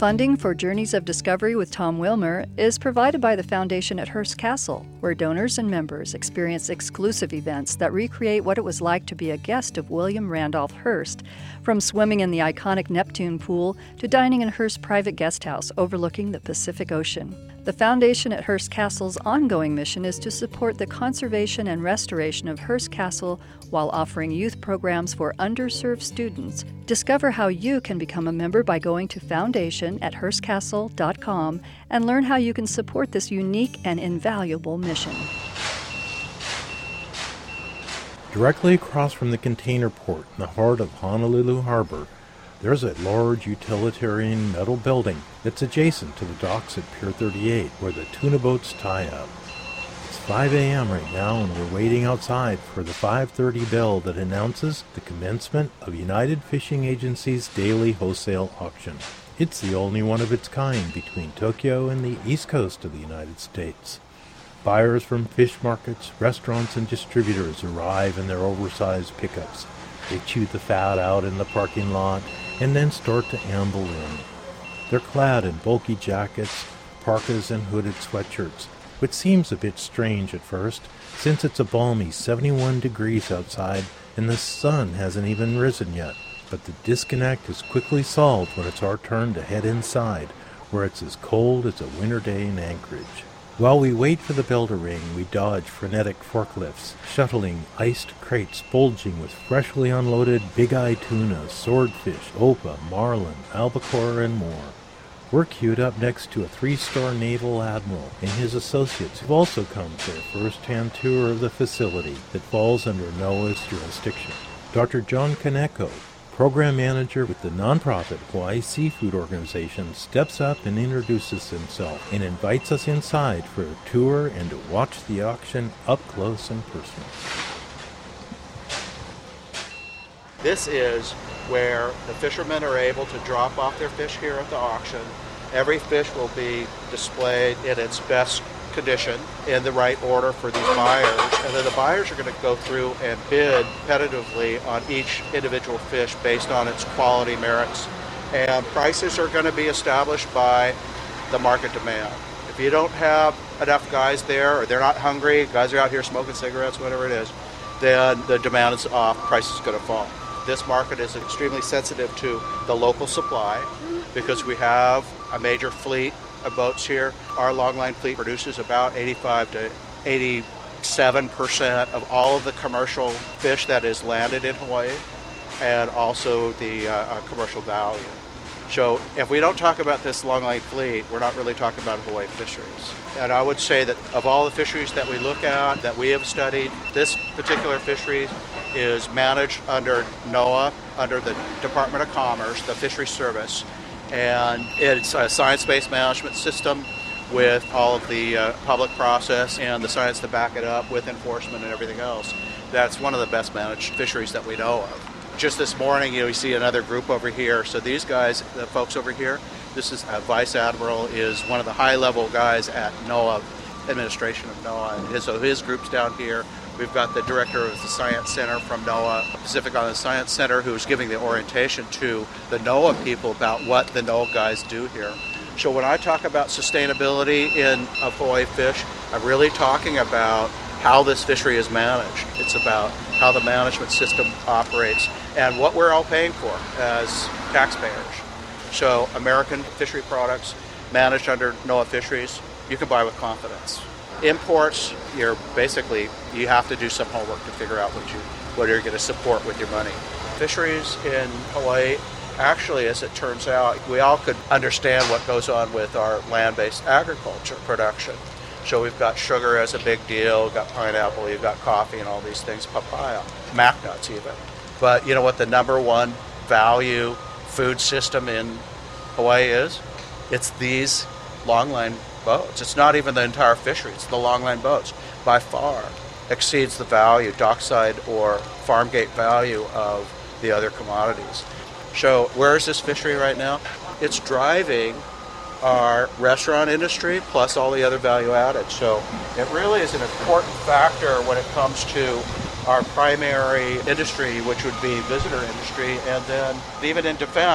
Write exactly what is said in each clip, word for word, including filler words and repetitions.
Funding for Journeys of Discovery with Tom Wilmer is provided by the Foundation at Hearst Castle, where donors and members experience exclusive events that recreate what it was like to be a guest of William Randolph Hearst, from swimming in the iconic Neptune pool to dining in Hearst's private guest house overlooking the Pacific Ocean. The Foundation at Hearst Castle's ongoing mission is to support the conservation and restoration of Hearst Castle while offering youth programs for underserved students. Discover how you can become a member by going to foundation at hearst castle dot com and learn how you can support this unique and invaluable mission. Directly across from the container port in the heart of Honolulu Harbor, there's a large utilitarian metal building that's adjacent to the docks at Pier thirty-eight, where the tuna boats tie up. It's five a.m. right now, and we're waiting outside for the five thirty bell that announces the commencement of United Fishing Agency's daily wholesale auction. It's the only one of its kind between Tokyo and the east coast of the United States. Buyers from fish markets, restaurants, and distributors arrive in their oversized pickups. They chew the fat out in the parking lot and then start to amble in. They're clad in bulky jackets, parkas, and hooded sweatshirts, which seems a bit strange at first, since it's a balmy seventy-one degrees outside and the sun hasn't even risen yet. But the disconnect is quickly solved when it's our turn to head inside, where it's as cold as a winter day in Anchorage. While we wait for the bell to ring, we dodge frenetic forklifts, shuttling iced crates bulging with freshly unloaded big-eye tuna, swordfish, opa, marlin, albacore, and more. We're queued up next to a three-star naval admiral and his associates who've also come for a first-hand tour of the facility that falls under NOAA's jurisdiction. Doctor John Kaneko, program manager with the nonprofit Hawaii Seafood Organization, steps up and introduces himself and invites us inside for a tour and to watch the auction up close and personal. This is where the fishermen are able to drop off their fish here at the auction. Every fish will be displayed in its best condition in the right order for these buyers, and then the buyers are going to go through and bid competitively on each individual fish based on its quality merits, and prices are going to be established by the market demand. If you don't have enough guys there, or they're not hungry, guys are out here smoking cigarettes, whatever it is, then the demand is off, price is going to fall. This market is extremely sensitive to the local supply because we have a major fleet of boats here. Our longline fleet produces about eighty-five to eighty-seven percent of all of the commercial fish that is landed in Hawaii, and also the uh, uh, commercial value. So if we don't talk about this longline fleet, we're not really talking about Hawaii fisheries. And I would say that of all the fisheries that we look at, that we have studied, this particular fishery is managed under NOAA, under the Department of Commerce, the Fisheries Service. And it's a science-based management system with all of the uh, public process and the science to back it up with enforcement and everything else. That's one of the best managed fisheries that we know of. Just this morning, you know, we see another group over here. So these guys, the folks over here, this is a Vice Admiral, is one of the high-level guys at NOAA, administration of NOAA. And his, so his group's down here. We've got the director of the Science Center from NOAA, Pacific Island Science Center, who's giving the orientation to the NOAA people about what the NOAA guys do here. So when I talk about sustainability in of Hawaii fish, I'm really talking about how this fishery is managed. It's about how the management system operates and what we're all paying for as taxpayers. So American fishery products managed under NOAA Fisheries, you can buy with confidence. Imports, you're basically, you have to do some homework to figure out what, you, what you're going to support with your money. Fisheries in Hawaii, actually, as it turns out, we all could understand what goes on with our land-based agriculture production. So we've got sugar as a big deal, we've got pineapple, you've got coffee and all these things, papaya, mac nuts even. But you know what the number one value food system in Hawaii is? It's these longline boats. It's not even the entire fishery, it's the longline boats. By far exceeds the value, dockside or farm gate value of the other commodities. So where is this fishery right now? It's driving our restaurant industry plus all the other value added. So it really is an important factor when it comes to our primary industry, which would be visitor industry, and then even in defense,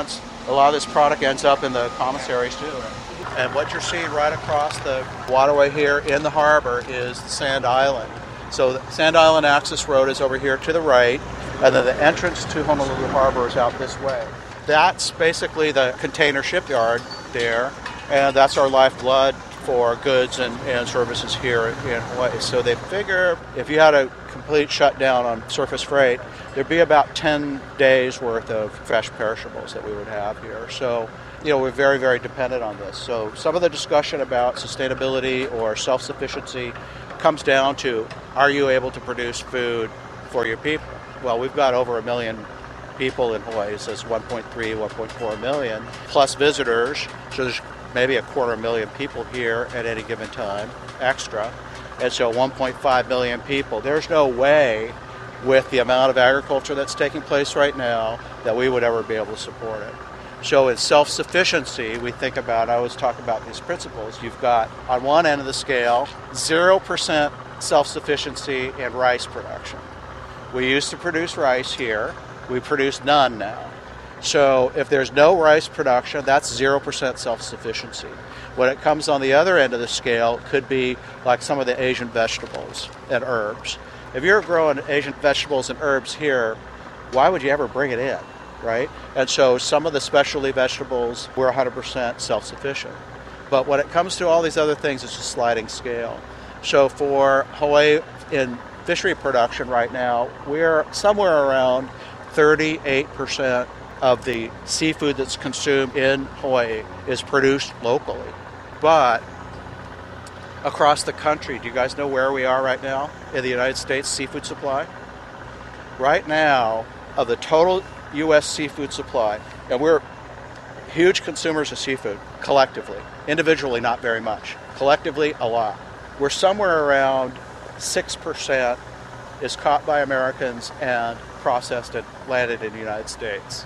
A lot of this product ends up in the commissaries too. And what you're seeing right across the waterway here in the harbor is the Sand Island. So the Sand Island Access Road is over here to the right, and then the entrance to Honolulu Harbor is out this way. That's basically the container shipyard there, and that's our lifeblood for goods and, and services here in Hawaii. So they figure if you had a complete shutdown on surface freight, there'd be about ten days worth of fresh perishables that we would have here. So, you know, we're very, very dependent on this. So some of the discussion about sustainability or self-sufficiency comes down to, are you able to produce food for your people? Well, we've got over a million people in Hawaii. It says one point three, one point four million, plus visitors. So there's maybe a quarter million people here at any given time, extra. And so one point five million people. There's no way with the amount of agriculture that's taking place right now that we would ever be able to support it. So in self-sufficiency, we think about, I always talk about these principles. You've got, on one end of the scale, zero percent self-sufficiency in rice production. We used to produce rice here. We produce none now. So if there's no rice production, that's zero percent self-sufficiency. When it comes on the other end of the scale, it could be like some of the Asian vegetables and herbs. If you're growing Asian vegetables and herbs here, why would you ever bring it in, right? And so some of the specialty vegetables, we're one hundred percent self-sufficient. But when it comes to all these other things, it's a sliding scale. So for Hawaii in fishery production right now, we're somewhere around thirty-eight percent of the seafood that's consumed in Hawaii is produced locally. But across the country, do you guys know where we are right now in the United States seafood supply? Right now, of the total U S seafood supply, and we're huge consumers of seafood collectively. Individually, not very much. Collectively, a lot. We're somewhere around six percent is caught by Americans and processed and landed in the United States.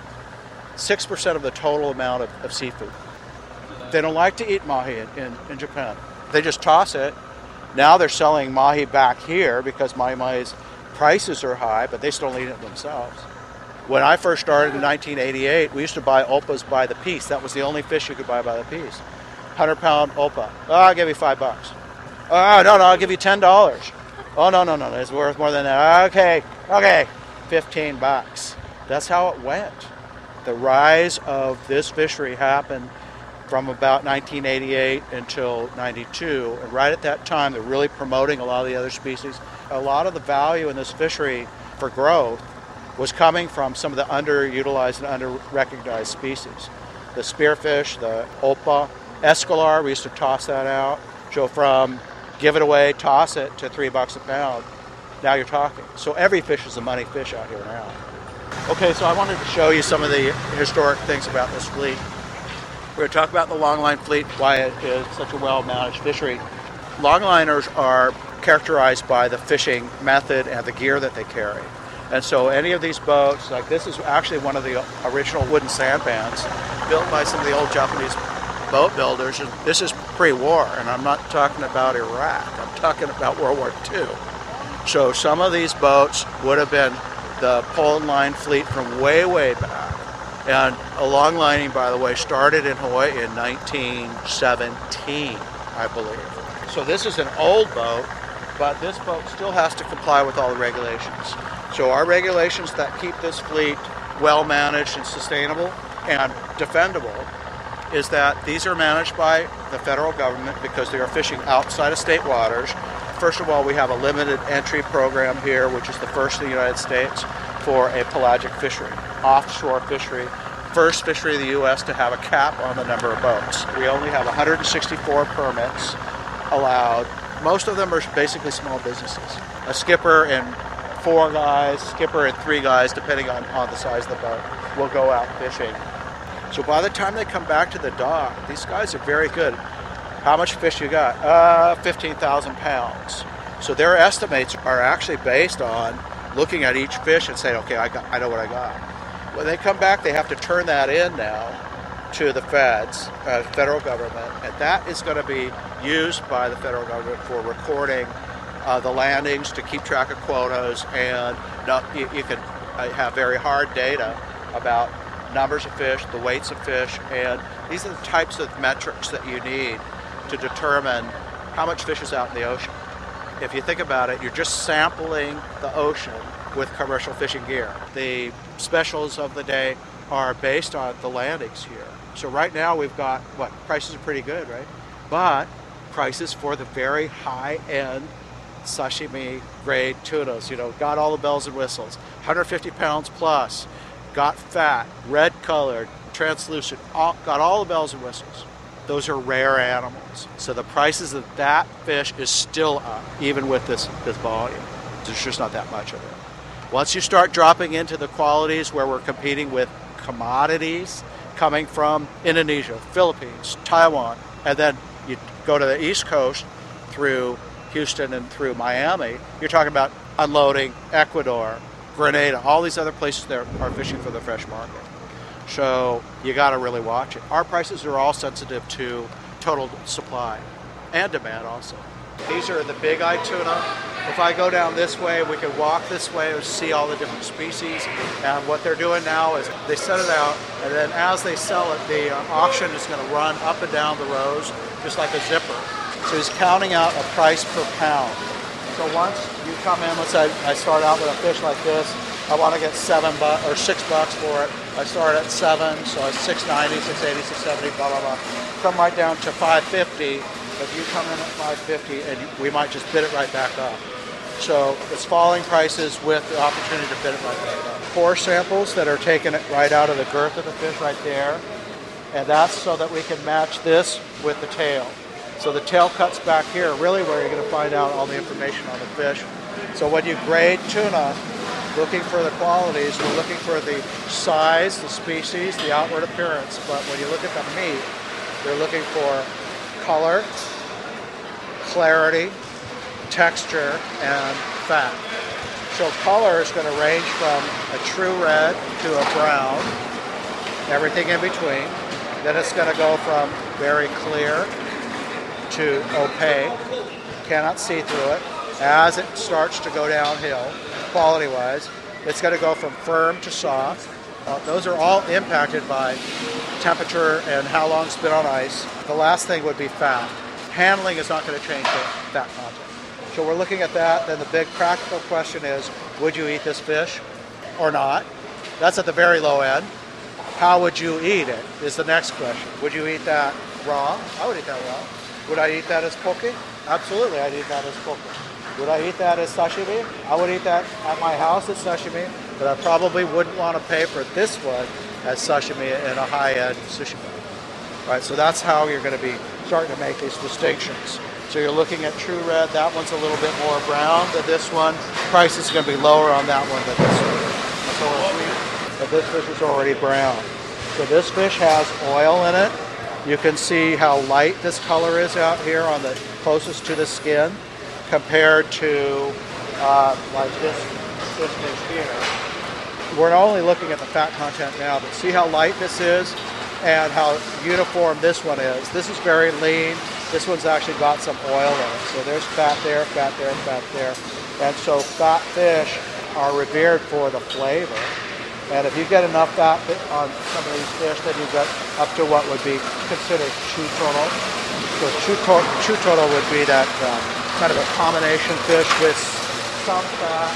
six percent of the total amount of, of seafood. They don't like to eat mahi in, in, in Japan. They just toss it. Now they're selling mahi back here because mahi-mahi's prices are high, but they still eat it themselves. When I first started in nineteen eighty-eight, we used to buy oppas by the piece. That was the only fish you could buy by the piece. one hundred pound oppa. Oh, I'll give you five bucks. Oh, no, no, I'll give you ten dollars. Oh, no, no, no, it's worth more than that. Okay, okay, fifteen bucks. That's how it went. The rise of this fishery happened from about nineteen eighty-eight until ninety-two. And right at that time, they're really promoting a lot of the other species. A lot of the value in this fishery for growth was coming from some of the underutilized and under-recognized species. The spearfish, the oppa, escalar, we used to toss that out. So from give it away, toss it, to three bucks a pound, now you're talking. So every fish is a money fish out here now. Okay, so I wanted to show you some of the historic things about this fleet. We're going to talk about the longline fleet, why it is such a well-managed fishery. Longliners are characterized by the fishing method and the gear that they carry. And so any of these boats, like this is actually one of the original wooden sampans built by some of the old Japanese boat builders. This is pre-war, and I'm not talking about Iraq. I'm talking about World War Two. So some of these boats would have been the pole and line fleet from way, way back. And a long lining, by the way, started in Hawaii in nineteen seventeen, I believe. So this is an old boat, but this boat still has to comply with all the regulations. So our regulations that keep this fleet well managed and sustainable and defendable is that these are managed by the federal government because they are fishing outside of state waters. First of all, we have a limited entry program here, which is the first in the United States for a pelagic fishery, offshore fishery. First fishery in the U S to have a cap on the number of boats. We only have one hundred sixty-four permits allowed. Most of them are basically small businesses. A skipper and four guys, skipper and three guys, depending on, on the size of the boat, will go out fishing. So by the time they come back to the dock, these guys are very good. How much fish you got? Uh, fifteen thousand pounds. So their estimates are actually based on looking at each fish and saying, okay, I got, I know what I got. When they come back, they have to turn that in now to the feds, uh, federal government, and that is going to be used by the federal government for recording uh, the landings to keep track of quotas, and not, you, you can uh, have very hard data about numbers of fish, the weights of fish, and these are the types of metrics that you need to determine how much fish is out in the ocean. If you think about it, you're just sampling the ocean with commercial fishing gear. The specials of the day are based on the landings here. So right now we've got, what, prices are pretty good, right? But prices for the very high-end sashimi grade tunas, you know, got all the bells and whistles, one hundred fifty pounds plus, got fat, red colored, translucent, all, got all the bells and whistles. Those are rare animals. So the prices of that fish is still up, even with this, this volume. There's just not that much of it. Once you start dropping into the qualities where we're competing with commodities coming from Indonesia, Philippines, Taiwan, and then you go to the East Coast through Houston and through Miami, you're talking about unloading Ecuador, Grenada, all these other places that are fishing for the fresh market. So you got to really watch it. Our prices are all sensitive to total supply and demand also. These are the big eye tuna. If I go down this way, we can walk this way and see all the different species. And what they're doing now is they set it out, and then as they sell it, the uh, auction is going to run up and down the rows, just like a zipper. So he's counting out a price per pound. So once you come in, let's say I start out with a fish like this, I want to get seven bucks or six bucks for it. I start at seven, so it's six ninety, six eighty, six seventy, blah blah blah. Come right down to five fifty. If you come in at five fifty, and we might just bid it right back up. So it's falling prices with the opportunity to bid it right back up. Core samples that are taken right out of the girth of the fish right there, and that's so that we can match this with the tail. So the tail cuts back here, really where you're going to find out all the information on the fish. So when you grade tuna, looking for the qualities, we're looking for the size, the species, the outward appearance. But when you look at the meat, you're looking for color, clarity, texture, and fat. So color is going to range from a true red to a brown, everything in between. Then it's going to go from very clear to opaque, cannot see through it. As it starts to go downhill, quality-wise, it's going to go from firm to soft. Uh, those are all impacted by temperature and how long it's been on ice. The last thing would be fat. Handling is not going to change the fat content. So we're looking at that. Then the big practical question is, would you eat this fish or not? That's at the very low end. How would you eat it is the next question. Would you eat that raw? I would eat that raw. Would I eat that as poke? Absolutely, I'd eat that as poke. Would I eat that as sashimi? I would eat that at my house as sashimi, but I probably wouldn't want to pay for this one as sashimi in a high-end sushi bar. Right, so that's how you're going to be starting to make these distinctions. So you're looking at true red. That one's a little bit more brown than this one. Price is going to be lower on that one than this one. So but this fish is already brown. So this fish has oil in it. You can see how light this color is out here on the closest to the skin compared to uh, like this, this fish here. We're not only looking at the fat content now, but see how light this is and how uniform this one is. This is very lean. This one's actually got some oil in it. So there's fat there, fat there, fat there. And so fat fish are revered for the flavor. And if you get enough fat on some of these fish, then you get up to what would be considered chutono. So chuto- chutono would be that uh, kind of a combination fish with some fat.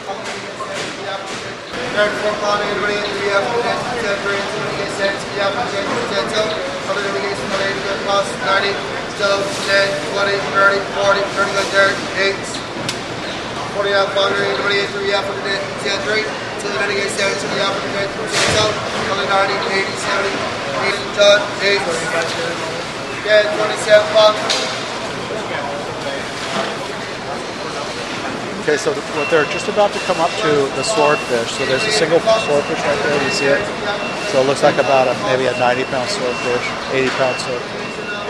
To the renegade seven to the African red to the south, color ninety, eighty, seventy, eight, John, eight, yeah, twenty-seven bucks. Okay, so what they're just about to come up to the swordfish. So there's a single swordfish right there, you see it? So it looks like about a, maybe a ninety pound swordfish, eighty pound swordfish.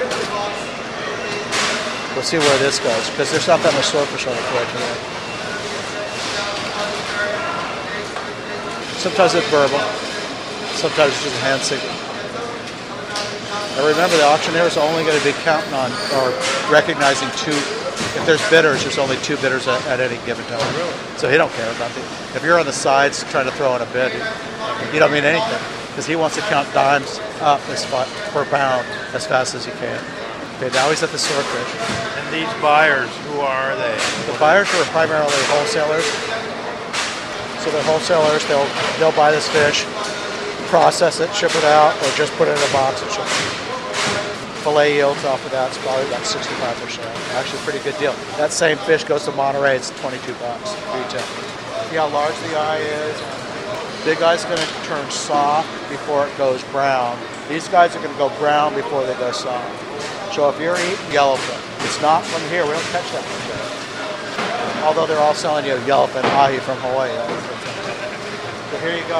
We'll see where this goes, because there's not that much swordfish on the floor today. Sometimes it's verbal, sometimes it's just a hand signal. And remember, the auctioneer is only going to be counting on or recognizing two. If there's bidders, there's only two bidders at, at any given time. So he don't care about the. If you're on the sides trying to throw in a bid, you don't mean anything. because he wants to count dimes up as far, per pound as fast as he can. Okay, now he's at the swordfish. And these buyers, who are they? The buyers are primarily wholesalers. So the wholesalers, they'll they'll buy this fish, process it, ship it out, or just put it in a box and ship it. Filet yields off of that's probably about sixty-five percent. Actually, a pretty good deal. That same fish goes to Monterey. It's twenty-two bucks retail. See how large the eye is? Big eye's going to turn soft before it goes brown. These guys are going to go brown before they go soft. So if you're eating yellowfin, it's not from here. We don't catch that from here. Although they're all selling you yellowfin ahi from Hawaii. So here you go.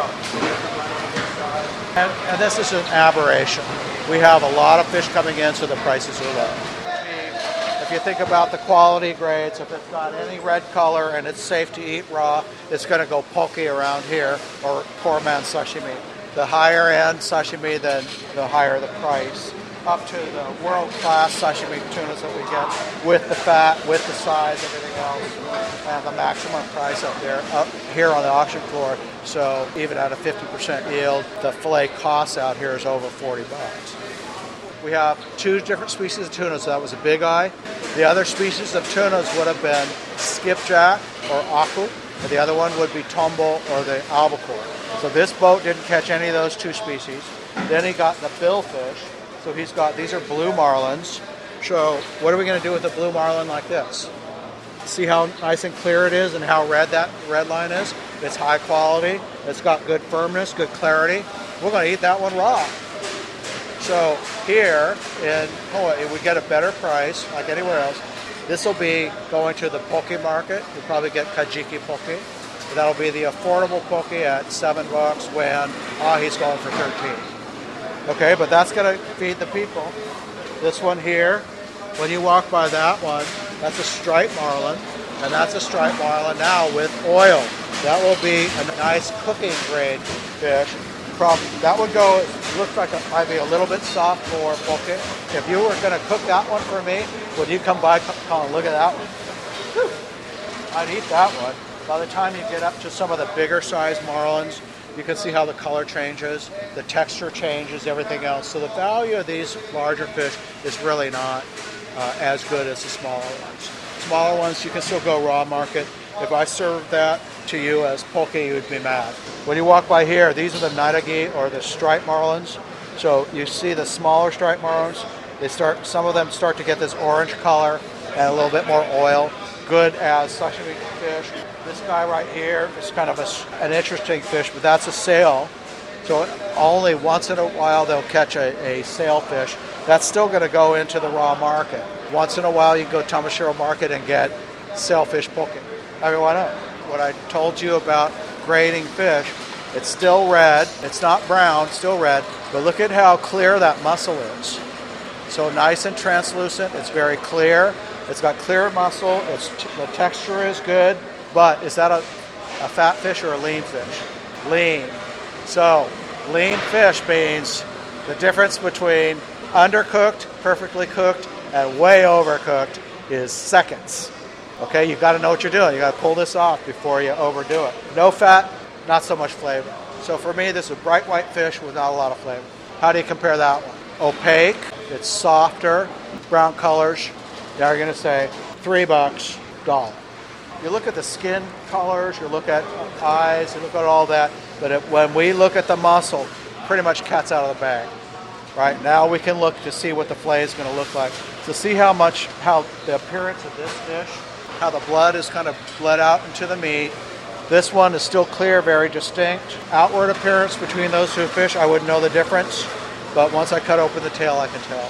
And, and this is an aberration. We have a lot of fish coming in, so the prices are low. If you think about the quality grades, if it's got any red color and it's safe to eat raw, it's going to go poke around here, or poor man's sashimi. The higher end sashimi, then the higher the price. Up to the world-class sashimi tunas that we get with the fat, with the size, everything else, and the maximum price up there, up here on the auction floor. So even at a fifty percent yield, the fillet cost out here is over forty bucks. We have two different species of tunas. So that was a big eye. The other species of tunas would have been skipjack or aku, and the other one would be tombo or the albacore. So this boat didn't catch any of those two species. Then he got the billfish. So he's got, these are blue marlins. So what are we going to do with a blue marlin like this? See how nice and clear it is and how red that red line is? It's high quality. It's got good firmness, good clarity. We're going to eat that one raw. So here in Hawaii, we get a better price like anywhere else. This will be going to the poke market. You'll probably get kajiki poke. That'll be the affordable poke at seven bucks when ahi's going for thirteen. Okay, but that's going to feed the people. This one here, when you walk by that one, that's a striped marlin, and that's a striped marlin now with oil. That will be a nice cooking grade fish. From, that would go, it looks like it might be a little bit soft for poke. If you were going to cook that one for me, would you come by, Colin, look at that one. Whew. I'd eat that one. By the time you get up to some of the bigger size marlins, you can see how the color changes, the texture changes, everything else. So the value of these larger fish is really not uh, as good as the smaller ones. Smaller ones, you can still go raw market. If I served that to you as poke, you would be mad. When you walk by here, these are the naidagi or the striped marlins. So you see the smaller striped marlins. They start, some of them start to get this orange color and a little bit more oil. Good as sashimi fish. This guy right here is kind of a, an interesting fish, but that's a sail. So only once in a while they'll catch a, a sailfish. That's still going to go into the raw market. Once in a while you can go to Tamashiro Market and get sailfish poke. I mean, why not? What I told you about grading fish, it's still red. It's not brown, still red. But look at how clear that muscle is. So nice and translucent. It's very clear. It's got clear muscle. It's t- the texture is good. But is that a, a fat fish or a lean fish? Lean. So lean fish means the difference between undercooked, perfectly cooked, and way overcooked is seconds. Okay, you've got to know what you're doing. You've got to pull this off before you overdo it. No fat, not so much flavor. So for me, this is a bright white fish without a lot of flavor. How do you compare that one? Opaque, it's softer, brown colors. Now you're going to say three bucks, dollar. You look at the skin colors, you look at eyes, you look at all that, but it, when we look at the muscle, pretty much cat's out of the bag. Right, now we can look to see what the fillet is going to look like. To see how much, how the appearance of this fish, how the blood is kind of bled out into the meat. This one is still clear, very distinct. Outward appearance between those two fish, I wouldn't know the difference, but once I cut open the tail, I can tell.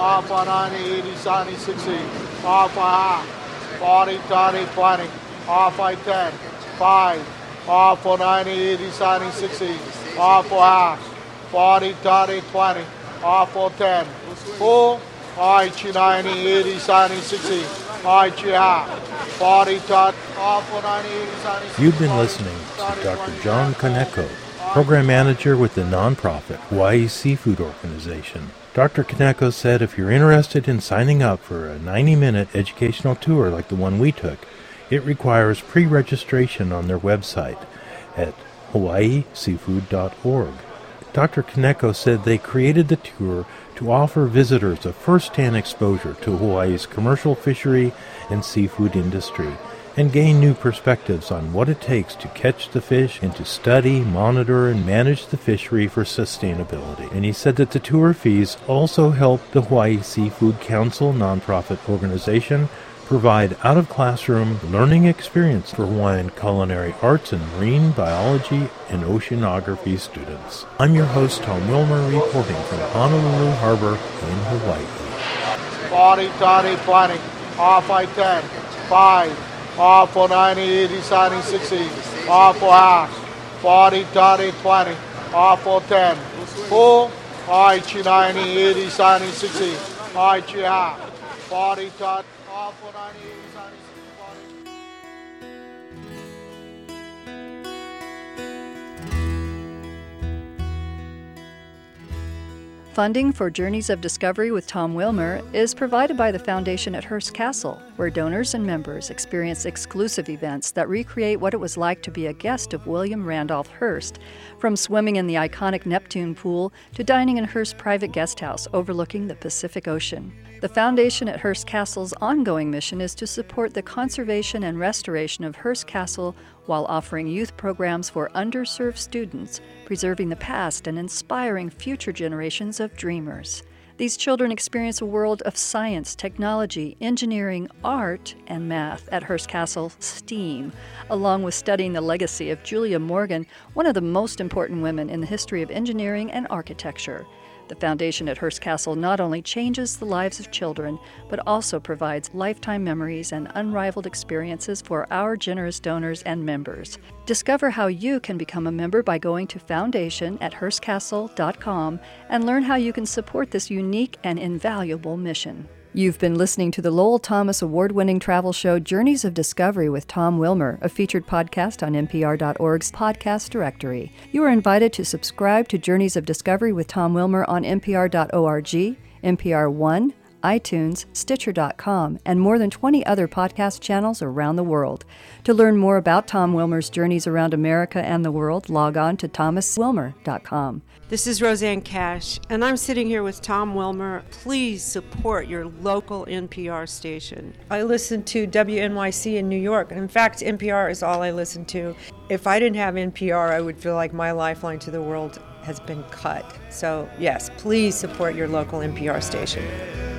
forty, thirty, twenty, half by ten, five, half for ninety, eighty, seventy, sixty, half for half, forty, thirty, twenty, half for ten, four, Aichi ninety, eighty, seventy, sixty, Aichi half, forty, thirty, half for ninety, eighty, seventy, sixty. You've been listening to Doctor John Kaneko, Program Manager with the nonprofit Hawaii Seafood Organization. Doctor Kaneko said if you're interested in signing up for a ninety-minute educational tour like the one we took, it requires pre-registration on their website at hawaii seafood dot org. Doctor Kaneko said they created the tour to offer visitors a first-hand exposure to Hawaii's commercial fishery and seafood industry, and gain new perspectives on what it takes to catch the fish and to study, monitor, and manage the fishery for sustainability. And he said that the tour fees also help the Hawaii Seafood Council nonprofit organization provide out-of-classroom learning experience for Hawaiian culinary arts and marine biology and oceanography students. I'm your host, Tom Wilmer, reporting from Honolulu Harbor in Hawaii. forty, thirty, twenty, off I ten, five, off for ninety, eighty, seventy, sixty, off for half, forty, thirty, twenty, off for ten, full, Aichi ninety, eighty, seventy, sixty, Aichi half, forty, thirty, off for ninety, eighty, seventy, sixty, forty. Funding for Journeys of Discovery with Tom Wilmer is provided by the Foundation at Hearst Castle, where donors and members experience exclusive events that recreate what it was like to be a guest of William Randolph Hearst, from swimming in the iconic Neptune pool to dining in Hearst's private guest house overlooking the Pacific Ocean. The Foundation at Hearst Castle's ongoing mission is to support the conservation and restoration of Hearst Castle while offering youth programs for underserved students, preserving the past and inspiring future generations of dreamers. These children experience a world of science, technology, engineering, art, and math at Hearst Castle STEAM, along with studying the legacy of Julia Morgan, one of the most important women in the history of engineering and architecture. The Foundation at Hearst Castle not only changes the lives of children, but also provides lifetime memories and unrivaled experiences for our generous donors and members. Discover how you can become a member by going to foundation at hearst castle dot com and learn how you can support this unique and invaluable mission. You've been listening to the Lowell Thomas award-winning travel show Journeys of Discovery with Tom Wilmer, a featured podcast on N P R dot org's podcast directory. You are invited to subscribe to Journeys of Discovery with Tom Wilmer on N P R dot org, N P R One, iTunes, Stitcher dot com, and more than twenty other podcast channels around the world. To learn more about Tom Wilmer's journeys around America and the world, log on to thomas wilmer dot com. This is Roseanne Cash, and I'm sitting here with Tom Wilmer. Please support your local N P R station. I listen to W N Y C in New York. In fact, N P R is all I listen to. If I didn't have N P R, I would feel like my lifeline to the world has been cut. So, yes, please support your local N P R station.